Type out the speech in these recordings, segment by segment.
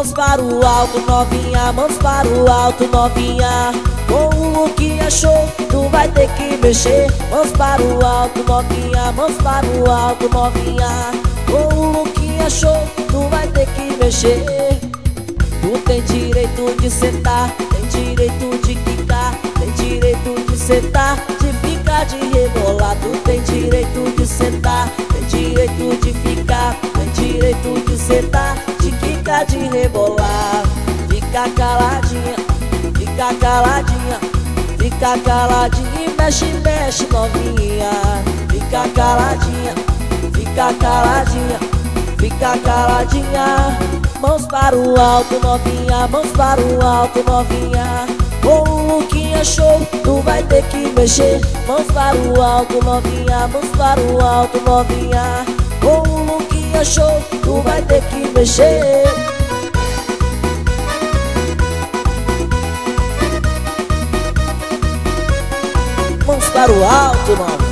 Mãos para o alto, novinha, mãos para o alto, novinha. Com o look é show, tu vai ter que mexer. Mãos para o alto, novinha, mãos para o alto, novinha. Com o look é show, tu vai ter que mexer. Tu tem direito de sentar, tem direito de quicar, tem direito de sentar, de ficar, de rebolar. Tu tem direito de sentar, tem direito de ficar, tem direito de sentar, de quicar, de rebolar. Fica caladinha, fica caladinha, fica caladinha e mexe, mexe, novinha. Fica caladinha, fica caladinha, fica caladinha. Mãos para o alto, novinha, mãos para o alto, novinha. Com o look é show, tu vai ter que mexer. Mãos para o alto, novinha, mãos para o alto, novinha. Com o look é show, tu vai ter que mexer. Mãos para o alto, novinha.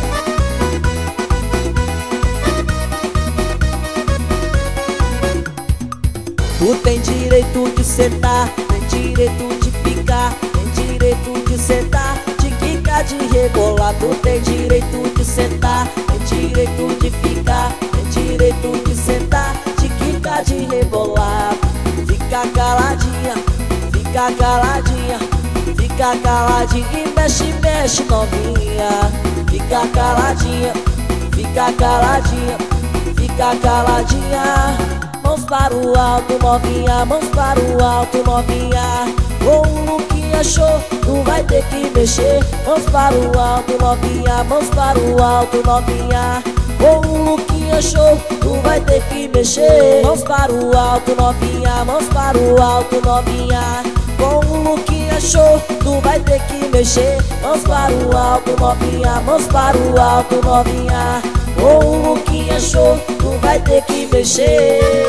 Tu tem direito de sentar, tem direito de ficar, tem direito de sentar, de quicar, de rebolar. Tu tem direito de sentar, tem direito de ficar, tem direito de sentar, de quicar, de rebolar. Fica caladinha, fica caladinha, fica caladinha e mexe, mexe, novinha. Fica caladinha, fica caladinha, fica caladinha. Mãos para o alto, novinha, mãos para o alto, novinha. Com o look é show, tu vai ter que mexer. Mãos para o alto, novinha, mãos para o alto, novinha. Com o look é show, tu vai ter que mexer. Mãos para o alto, novinha, mãos para o alto, novinha. Com o look é show, tu vai ter que mexer. Mãos para o alto, novinha, mãos para o alto, novinha. Com o look é show, tu vai ter que mexer.